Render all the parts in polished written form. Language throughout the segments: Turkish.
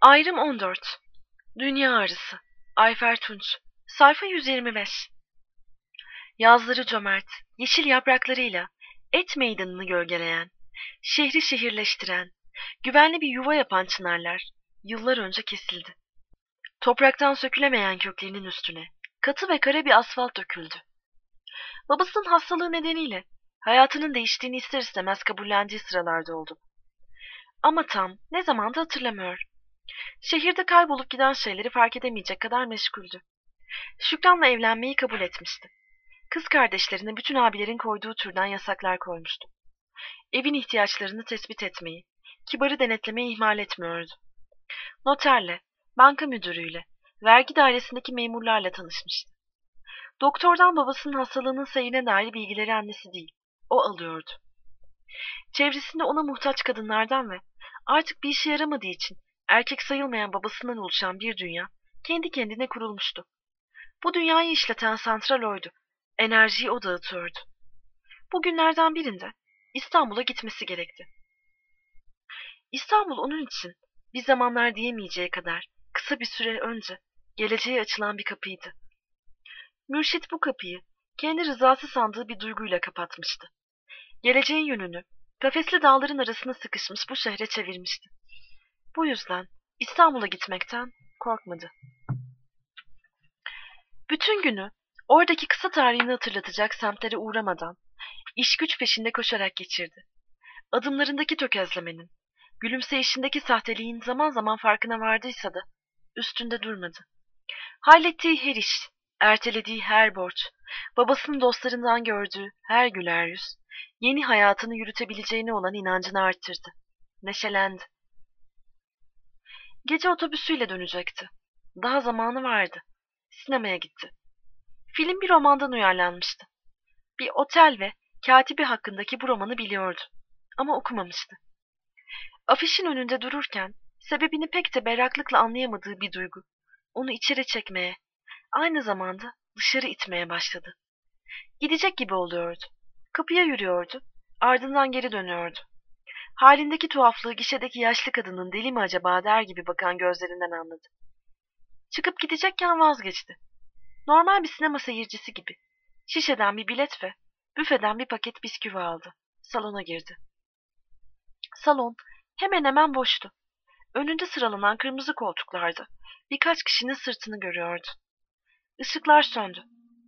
Ayrım 14. Dünya Arısı. Ayfer Tunç. Sayfa 125. Yazları cömert, yeşil yapraklarıyla et meydanını gölgeleyen, şehri şehirleştiren, güvenli bir yuva yapan çınarlar yıllar önce kesildi. Topraktan sökülemeyen köklerinin üstüne katı ve kara bir asfalt döküldü. Babasının hastalığı nedeniyle hayatının değiştiğini ister istemez kabullendiği sıralarda oldu. Ama tam ne zamandı hatırlamıyor. Şehirde kaybolup giden şeyleri fark edemeyecek kadar meşguldü. Şükran'la evlenmeyi kabul etmişti. Kız kardeşlerine bütün abilerin koyduğu türden yasaklar koymuştu. Evin ihtiyaçlarını tespit etmeyi, kibarı denetlemeyi ihmal etmiyordu. Noterle, banka müdürüyle, vergi dairesindeki memurlarla tanışmıştı. Doktordan babasının hastalığının seyrine dair bilgileri annesi değil, o alıyordu. Çevresinde ona muhtaç kadınlardan ve artık bir işe yaramadığı için erkek sayılmayan babasından oluşan bir dünya kendi kendine kurulmuştu. Bu dünyayı işleten santral oydu. Enerjiyi o dağıtıyordu. Bugünlerden birinde İstanbul'a gitmesi gerekti. İstanbul onun için bir zamanlar diyemeyeceği kadar kısa bir süre önce geleceğe açılan bir kapıydı. Mürşit bu kapıyı kendi rızası sandığı bir duyguyla kapatmıştı. Geleceğin yönünü kafesli dağların arasına sıkışmış bu şehre çevirmişti. Bu yüzden İstanbul'a gitmekten korkmadı. Bütün günü oradaki kısa tarihini hatırlatacak semtlere uğramadan iş güç peşinde koşarak geçirdi. Adımlarındaki tökezlemenin, gülümseyişindeki sahteliğin zaman zaman farkına vardıysa da üstünde durmadı. Hallettiği her iş, ertelediği her borç, babasının dostlarından gördüğü her güler yüz, yeni hayatını yürütebileceğine olan inancını arttırdı. Neşelendi. Gece otobüsüyle dönecekti. Daha zamanı vardı. Sinemaya gitti. Film bir romandan uyarlanmıştı. Bir otel ve katibi hakkındaki bu romanı biliyordu. Ama okumamıştı. Afişin önünde dururken sebebini pek de berraklıkla anlayamadığı bir duygu onu içeri çekmeye, aynı zamanda dışarı itmeye başladı. Gidecek gibi oluyordu. Kapıya yürüyordu, ardından geri dönüyordu. Halindeki tuhaflığı gişedeki yaşlı kadının deli mi acaba der gibi bakan gözlerinden anladı. Çıkıp gidecekken vazgeçti. Normal bir sinema seyircisi gibi. Şişeden bir bilet ve büfeden bir paket bisküvi aldı. Salona girdi. Salon hemen hemen boştu. Önünde sıralanan kırmızı koltuklarda birkaç kişinin sırtını görüyordu. Işıklar söndü.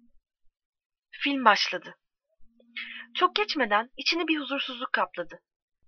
Film başladı. Çok geçmeden içini bir huzursuzluk kapladı.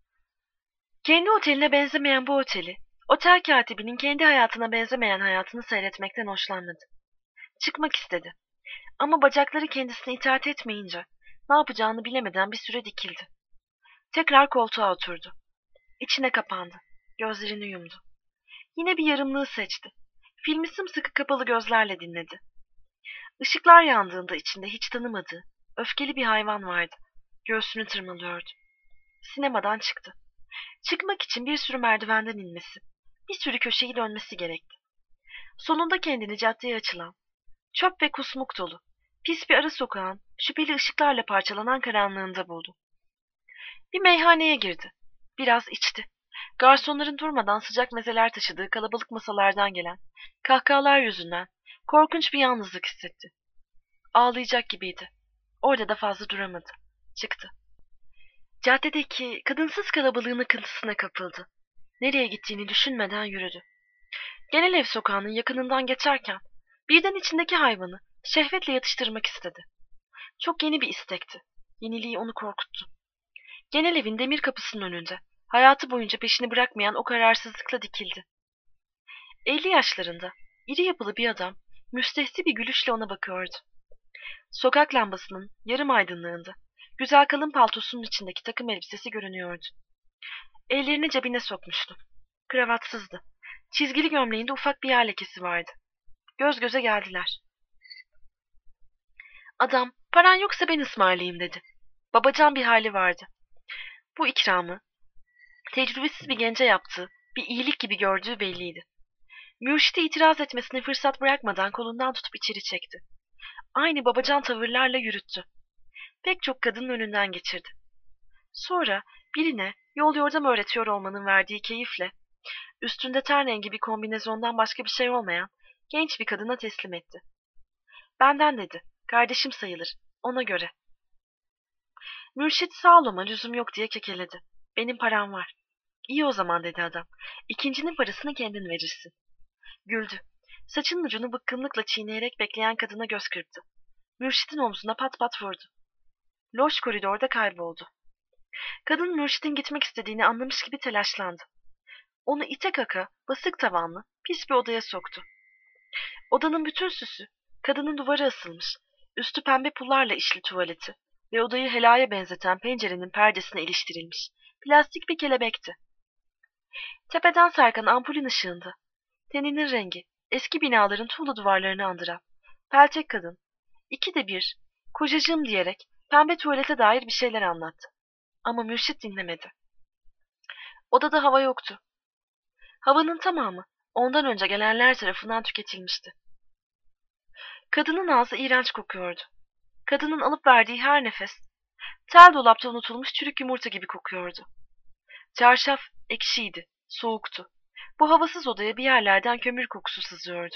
Kendi oteline benzemeyen bu oteli, otel katibinin kendi hayatına benzemeyen hayatını seyretmekten hoşlanmadı. Çıkmak istedi. Ama bacakları kendisine itaat etmeyince ne yapacağını bilemeden bir süre dikildi. Tekrar koltuğa oturdu. İçine kapandı. Gözlerini yumdu. Yine bir yarımlığı seçti. Filmi sımsıkı kapalı gözlerle dinledi. Işıklar yandığında içinde hiç tanımadığı, öfkeli bir hayvan vardı. Göğsünü tırmalıyordu. Sinemadan çıktı. Çıkmak için bir sürü merdivenden inmesi, bir sürü köşeyi dönmesi gerekti. Sonunda kendini caddeye açılan, çöp ve kusmuk dolu, pis bir ara sokağın şüpheli ışıklarla parçalanan karanlığında buldu. Bir meyhaneye girdi. Biraz içti. Garsonların durmadan sıcak mezeler taşıdığı kalabalık masalardan gelen kahkahalar yüzünden korkunç bir yalnızlık hissetti. Ağlayacak gibiydi. Orada da fazla duramadı. Çıktı. Caddedeki kadınsız kalabalığın akıntısına kapıldı. Nereye gittiğini düşünmeden yürüdü. Genel ev sokağının yakınından geçerken birden içindeki hayvanı şehvetle yatıştırmak istedi. Çok yeni bir istekti. Yeniliği onu korkuttu. Genel evin demir kapısının önünde hayatı boyunca peşini bırakmayan o kararsızlıkla dikildi. 50 yaşlarında iri yapılı bir adam müstehsi bir gülüşle ona bakıyordu. Sokak lambasının yarım aydınlığında güzel kalın paltosunun içindeki takım elbisesi görünüyordu. Ellerini cebine sokmuştu. Kravatsızdı. Çizgili gömleğinde ufak bir yağ lekesi vardı. Göz göze geldiler. Adam, paran yoksa ben ısmarlayayım dedi. Babacan bir hali vardı. Bu ikramı, tecrübesiz bir gence yaptığı bir iyilik gibi gördüğü belliydi. Mürşit'e itiraz etmesine fırsat bırakmadan kolundan tutup içeri çekti. Aynı babacan tavırlarla yürüttü. Pek çok kadının önünden geçirdi. Sonra birine yol yordam öğretiyor olmanın verdiği keyifle üstünde ten rengi bir kombinezondan başka bir şey olmayan genç bir kadına teslim etti. Benden dedi, kardeşim sayılır, ona göre. Mürşit sağ olama lüzum yok diye kekeledi. Benim param var. İyi o zaman dedi adam. İkincinin parasını kendin verirsin. Güldü. Saçının ucunu bıkkınlıkla çiğneyerek bekleyen kadına göz kırptı. Mürşit'in omzuna pat pat vurdu. Loş koridorda kayboldu. Kadın Mürşit'in gitmek istediğini anlamış gibi telaşlandı. Onu ite kaka, basık tavanlı, pis bir odaya soktu. Odanın bütün süsü, kadının duvara asılmış, üstü pembe pullarla işli tuvaleti ve odayı helaya benzeten pencerenin perdesine iliştirilmiş, plastik bir kelebekti. Tepeden sarkan ampulün ışığında, teninin rengi, eski binaların tuğla duvarlarını andıran, peltek kadın, ikide bir, kocacığım diyerek pembe tuvalete dair bir şeyler anlattı. Ama Mürşit dinlemedi. Odada hava yoktu. Havanın tamamı ondan önce gelenler tarafından tüketilmişti. Kadının ağzı iğrenç kokuyordu. Kadının alıp verdiği her nefes, tel dolapta unutulmuş çürük yumurta gibi kokuyordu. Çarşaf ekşiydi, soğuktu. Bu havasız odaya bir yerlerden kömür kokusu sızıyordu.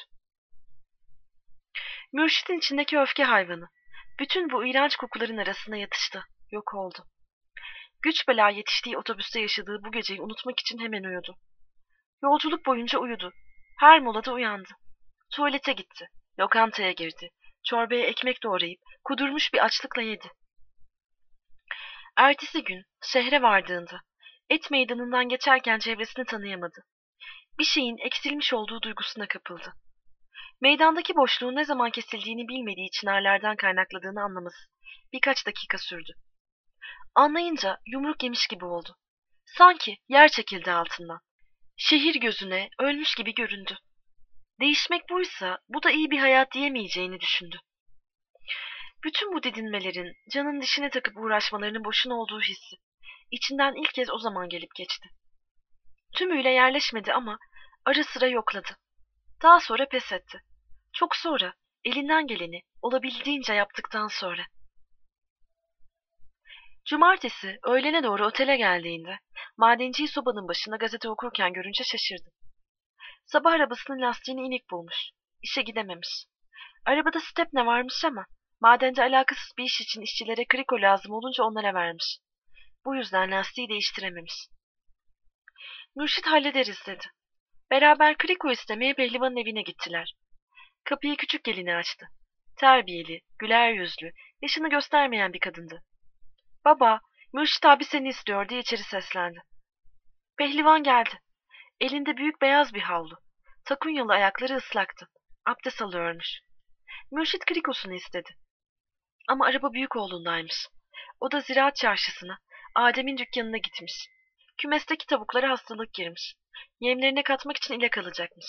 Mürşit'in içindeki öfke hayvanı, bütün bu iğrenç kokuların arasında yatıştı, yok oldu. Güç bela yetiştiği otobüste yaşadığı bu geceyi unutmak için hemen uyudu. Yolculuk boyunca uyudu. Her molada uyandı. Tuvalete gitti. Lokantaya girdi. Çorbaya ekmek doğrayıp kudurmuş bir açlıkla yedi. Ertesi gün şehre vardığında et meydanından geçerken çevresini tanıyamadı. Bir şeyin eksilmiş olduğu duygusuna kapıldı. Meydandaki boşluğun ne zaman kesildiğini bilmediği çınarlardan kaynakladığını anlaması birkaç dakika sürdü. Anlayınca yumruk yemiş gibi oldu. Sanki yer çekildi altından. Şehir gözüne ölmüş gibi göründü. Değişmek buysa bu da iyi bir hayat diyemeyeceğini düşündü. Bütün bu didinmelerin, canın dişine takıp uğraşmalarının boşuna olduğu hissi, içinden ilk kez o zaman gelip geçti. Tümüyle yerleşmedi ama ara sıra yokladı. Daha sonra pes etti. Çok sonra, elinden geleni olabildiğince yaptıktan sonra. Cumartesi öğlene doğru otele geldiğinde, madenciyi sobanın başında gazete okurken görünce şaşırdı. Sabah arabasının lastiğini inik bulmuş. İşe gidememiş. Arabada stepne varmış ama madende alakasız bir iş için işçilere kriko lazım olunca onlara vermiş. Bu yüzden lastiği değiştirememiş. Mürşit hallederiz dedi. Beraber kriko istemeye pehlivanın evine gittiler. Kapıyı küçük gelini açtı. Terbiyeli, güler yüzlü, yaşını göstermeyen bir kadındı. Baba, Mürşit abi seni istiyor diye içeri seslendi. Pehlivan geldi. Elinde büyük beyaz bir havlu. Takunyalı ayakları ıslaktı. Abdest alıyormuş. Mürşit krikosunu istedi. Ama araba büyük oğlundaymış. O da ziraat çarşısına, Adem'in dükkanına gitmiş. Kümesteki tavuklara hastalık girmiş. Yemlerine katmak için ilak alacakmış.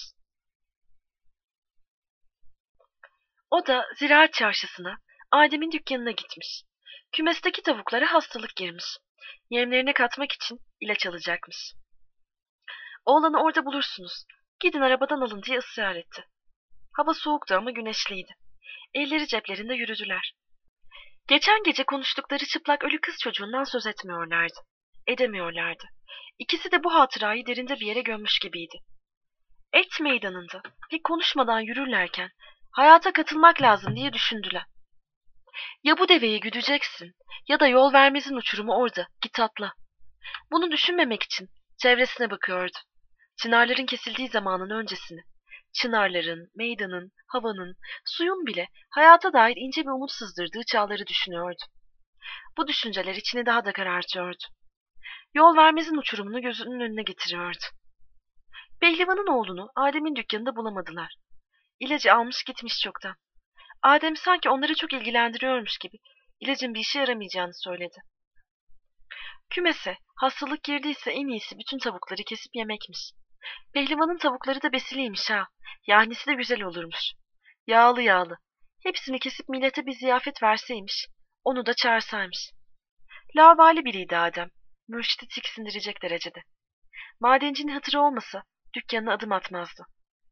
O da ziraat çarşısına, Adem'in dükkanına gitmiş. Kümesteki tavuklara hastalık girmiş. Yemlerine katmak için ilaç alacakmış. Oğlanı orada bulursunuz. Gidin arabadan alın diye ısrar etti. Hava soğuktu ama güneşliydi. Elleri ceplerinde yürüdüler. Geçen gece konuştukları çıplak ölü kız çocuğundan söz etmiyorlardı. Edemiyorlardı. İkisi de bu hatırayı derinde bir yere gömmüş gibiydi. Et meydanında pek konuşmadan yürürlerken hayata katılmak lazım diye düşündüler. Ya bu deveyi güdeceksin ya da yol vermezin uçurumu orada, git atla. Bunu düşünmemek için çevresine bakıyordu. Çınarların kesildiği zamanın öncesini. Çınarların, meydanın, havanın, suyun bile hayata dair ince bir umut sızdırdığı çağları düşünüyordu. Bu düşünceler içini daha da karartıyordu. Yol vermezin uçurumunu gözünün önüne getiriyordu. Pehlivanın oğlunu Adem'in dükkanında bulamadılar. İlacı almış gitmiş çoktan. Adem sanki onları çok ilgilendiriyormuş gibi ilacın bir işe yaramayacağını söyledi. Kümese hastalık girdiyse en iyisi bütün tavukları kesip yemekmiş. Pehlivanın tavukları da besiliymiş ha. Yahnisi de güzel olurmuş. Yağlı yağlı. Hepsini kesip millete bir ziyafet verseymiş. Onu da çağırsaymış. Laubali biriydi Adem. Mürşit'i tiksindirecek derecede. Madencinin hatırı olmasa dükkanına adım atmazdı.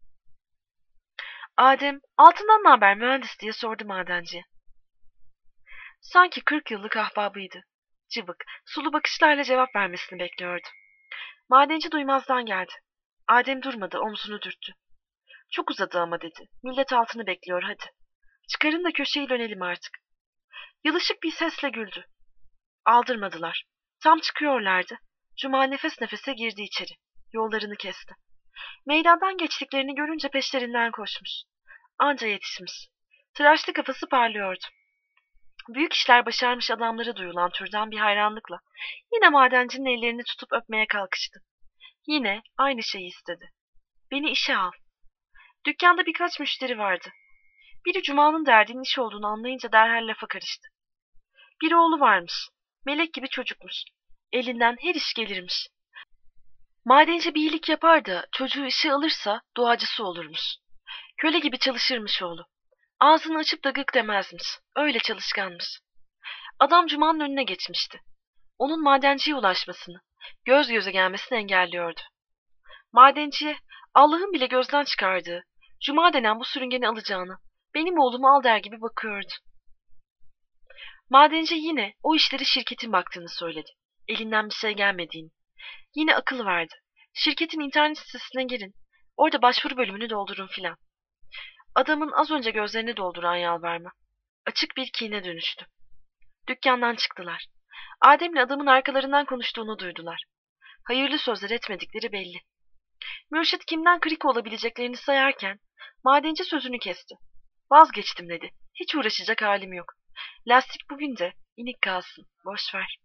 Adem, altından ne haber mühendis diye sordu madenciye. Sanki 40 yıllık ahbabıydı. Cıvık, sulu bakışlarla cevap vermesini bekliyordu. Madenci duymazdan geldi. Adem durmadı, omzunu dürttü. Çok uzadı ama dedi. Millet altını bekliyor, hadi. Çıkarın da köşeyi dönelim artık. Yılışık bir sesle güldü. Aldırmadılar. Tam çıkıyorlardı. Cuma nefes nefese girdi içeri. Yollarını kesti. Meydandan geçtiklerini görünce peşlerinden koşmuş. Anca yetişmiş. Tıraşlı kafası parlıyordu. Büyük işler başarmış adamlara duyulan türden bir hayranlıkla yine madencinin ellerini tutup öpmeye kalkıştı. Yine aynı şeyi istedi. Beni işe al. Dükkanda birkaç müşteri vardı. Biri Cuma'nın derdinin iş olduğunu anlayınca derhal lafa karıştı. Bir oğlu varmış. Melek gibi çocukmuş. Elinden her iş gelirmiş. Madenci bir iyilik yapar da çocuğu işe alırsa duacısı olurmuş. Köle gibi çalışırmış oğlu. Ağzını açıp da gık demezmiş. Öyle çalışkanmış. Adam Cuma'nın önüne geçmişti. Onun madenciye ulaşmasını, göz göze gelmesini engelliyordu. Madenciye Allah'ın bile gözden çıkardığı, Cuma denen bu sürüngeni alacağını, benim oğlumu al der gibi bakıyordu. Madenci yine o işleri şirketin baktığını söyledi. Elinden bir şey gelmediğini. Yine akıl verdi. Şirketin internet sitesine girin. Orada başvuru bölümünü doldurun filan. Adamın az önce gözlerini dolduran yalvarma açık bir kine dönüştü. Dükkandan çıktılar. Adem'le adamın arkalarından konuştuğunu duydular. Hayırlı sözler etmedikleri belli. Mürşit kimden kırık olabileceklerini sayarken madenci sözünü kesti. Vazgeçtim dedi. Hiç uğraşacak halim yok. Lastik bugün de inik kalsın. Boş ver.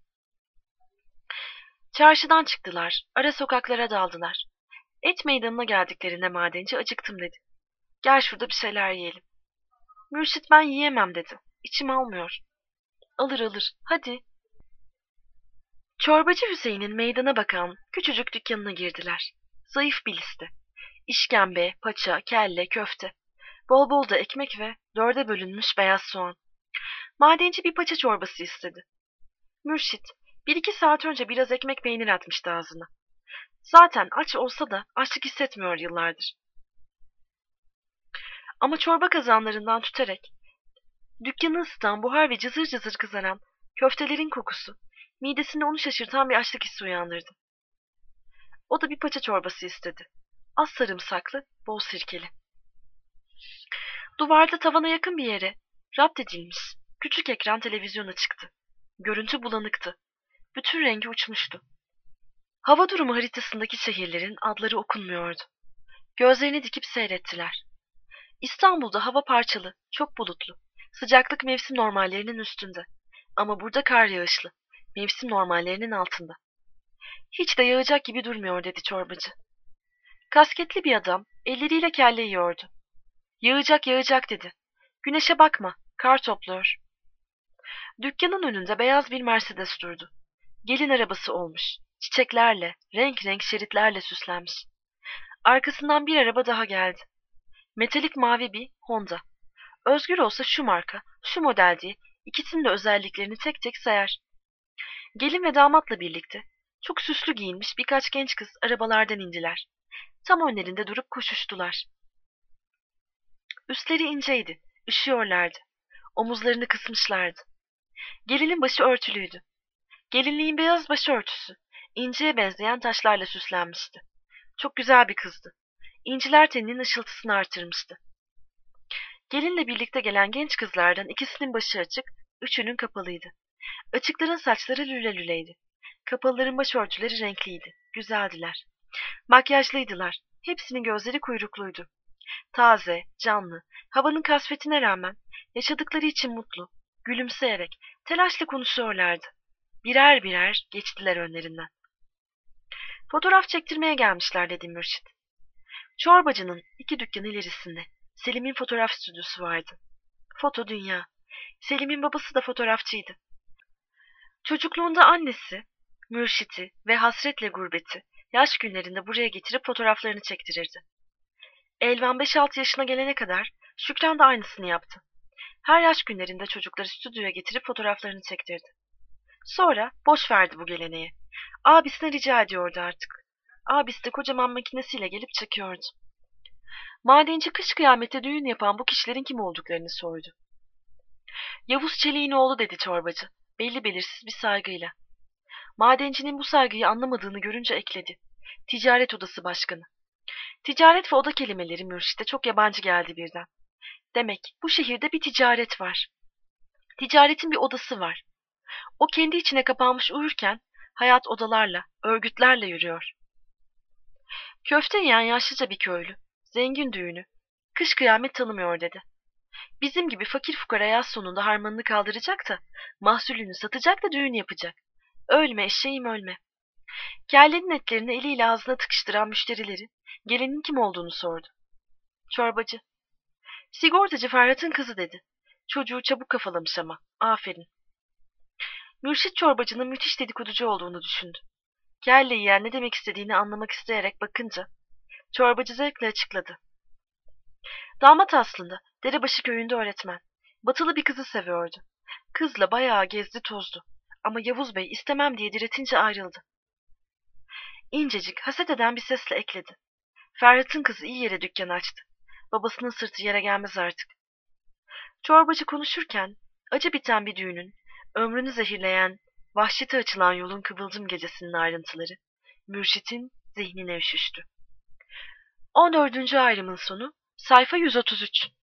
Çarşıdan çıktılar. Ara sokaklara daldılar. Et meydanına geldiklerinde madenci acıktım dedi. Gel şurada bir şeyler yiyelim. Mürşit ben yiyemem dedi. İçim almıyor. Alır alır. Hadi. Çorbacı Hüseyin'in meydana bakan küçücük dükkanına girdiler. Zayıf bir liste. İşkembe, paça, kelle, köfte. Bol bol da ekmek ve dörde bölünmüş beyaz soğan. Madenci bir paça çorbası istedi. Mürşit, bir iki saat önce biraz ekmek peynir atmıştı ağzına. Zaten aç olsa da açlık hissetmiyor yıllardır. Ama çorba kazanlarından tüterek, dükkanı ısıtan buhar ve cızır cızır kızaran köftelerin kokusu, midesinde onu şaşırtan bir açlık hissi uyandırdı. O da bir paça çorbası istedi. Az sarımsaklı, bol sirkeli. Duvarda tavana yakın bir yere, rapt edilmiş, küçük ekran televizyona çıktı. Görüntü bulanıktı. Bütün rengi uçmuştu. Hava durumu haritasındaki şehirlerin adları okunmuyordu. Gözlerini dikip seyrettiler. İstanbul'da hava parçalı, çok bulutlu. Sıcaklık mevsim normallerinin üstünde. Ama burada kar yağışlı, mevsim normallerinin altında. Hiç de yağacak gibi durmuyor dedi çorbacı. Kasketli bir adam elleriyle kelle yiyordu. Yağacak yağacak dedi. Güneşe bakma, kar topluyor. Dükkanın önünde beyaz bir Mercedes durdu. Gelin arabası olmuş. Çiçeklerle, renk renk şeritlerle süslenmiş. Arkasından bir araba daha geldi. Metalik mavi bir Honda. Özgür olsa şu marka, şu model diye ikisinin de özelliklerini tek tek sayar. Gelin ve damatla birlikte çok süslü giyinmiş birkaç genç kız arabalardan indiler. Tam önlerinde durup koşuştular. Üstleri inceydi, üşüyorlardı. Omuzlarını kısmışlardı. Gelinin başı örtülüydü. Gelinliğin beyaz başörtüsü, inceye benzeyen taşlarla süslenmişti. Çok güzel bir kızdı. İnciler teninin ışıltısını artırmıştı. Gelinle birlikte gelen genç kızlardan ikisinin başı açık, üçünün kapalıydı. Açıkların saçları lüle lüleydi. Kapalıların başörtüleri renkliydi, güzeldiler. Makyajlıydılar, hepsinin gözleri kuyrukluydu. Taze, canlı, havanın kasvetine rağmen yaşadıkları için mutlu, gülümseyerek, telaşla konuşuyorlardı. Birer birer geçtiler önlerinden. Fotoğraf çektirmeye gelmişler dedi Mürşit. Çorbacının iki dükkan ilerisinde Selim'in fotoğraf stüdyosu vardı. Foto dünya. Selim'in babası da fotoğrafçıydı. Çocukluğunda annesi, Mürşit'i ve hasretle gurbeti yaş günlerinde buraya getirip fotoğraflarını çektirirdi. Elvan 5-6 yaşına gelene kadar Şükran da aynısını yaptı. Her yaş günlerinde çocukları stüdyoya getirip fotoğraflarını çektirdi. Sonra boş verdi bu geleneği. Abisine rica ediyordu artık. Abisi de kocaman makinesiyle gelip çekiyordu. Madenci kış kıyamette düğün yapan bu kişilerin kim olduklarını sordu. Yavuz Çelik'in oğlu dedi çorbacı, belli belirsiz bir saygıyla. Madencinin bu saygıyı anlamadığını görünce ekledi. Ticaret odası başkanı. Ticaret ve oda kelimeleri Mürşit'e çok yabancı geldi birden. Demek bu şehirde bir ticaret var. Ticaretin bir odası var. O kendi içine kapanmış uyurken hayat odalarla, örgütlerle yürüyor. Köfte yiyen yaşlıca bir köylü, zengin düğünü, kış kıyamet tanımıyor dedi. Bizim gibi fakir fukara yaz sonunda harmanını kaldıracak da, mahsulünü satacak da düğün yapacak. Ölme eşeğim ölme. Kellenin etlerini eliyle ağzına tıkıştıran müşterileri, gelinin kim olduğunu sordu. Çorbacı. Sigortacı Ferhat'ın kızı dedi. Çocuğu çabuk kafalamış ama. Aferin. Mürşit çorbacının müthiş dedikoducu olduğunu düşündü. Kelle yiyen ne demek istediğini anlamak isteyerek bakınca, çorbacı zevkle açıkladı. Damat aslında Derebaşı köyünde öğretmen. Batılı bir kızı seviyordu. Kızla bayağı gezdi tozdu. Ama Yavuz Bey istemem diye diretince ayrıldı. İncecik, haset eden bir sesle ekledi. Ferhat'ın kızı iyi yere dükkan açtı. Babasının sırtı yere gelmez artık. Çorbacı konuşurken acı biten bir düğünün, ömrünü zehirleyen, vahşete açılan yolun kıvılcım gecesinin ayrıntıları Mürşit'in zihnine üşüştü. 14. ayrımın sonu sayfa 133.